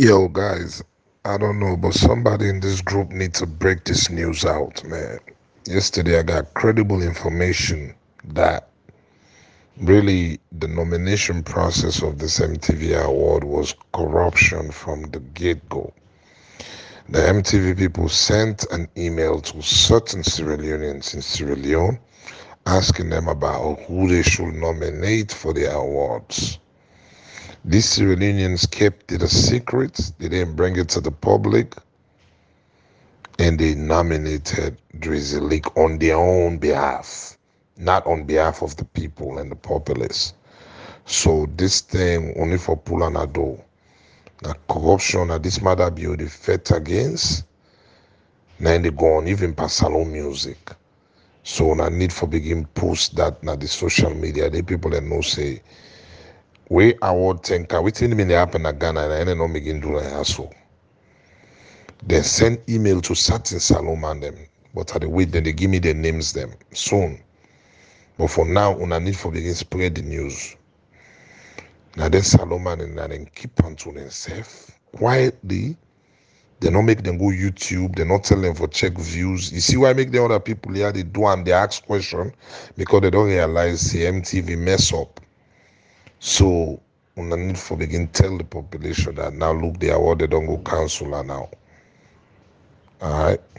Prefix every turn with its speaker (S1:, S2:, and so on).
S1: Yo, guys, I don't know, but somebody in this group needs to break this news out, man. Yesterday, I got credible information that really the nomination process of this MTV award was corruption from the get go. The MTV people sent an email to certain Sierra Leoneans in Sierra Leone asking them about who they should nominate for the awards. These Sierra Leoneans kept it a secret, they didn't bring it to the public, and they nominated Drizzy Leak on their own behalf, not on behalf of the people and the populace. So this thing only for Pulanado. Now corruption at this matter be the fight against. Now they go on even past salon music. So na need for begin post that na the social media. The people that know say we award thinker. We think mean they happen at Ghana and then not begin do like so. Then send email to certain salon man them. But at the wait, then they give me their names them soon. But for now, una need for begin spread the news. Now then Salomon and then keep on to themselves quietly. They not make them go YouTube. They not tell them for check views. You see why I make the other people here they do and they ask question because they don't realize the MTV mess up. So una need for begin tell the population that now look the award they don't go cancel now. All right.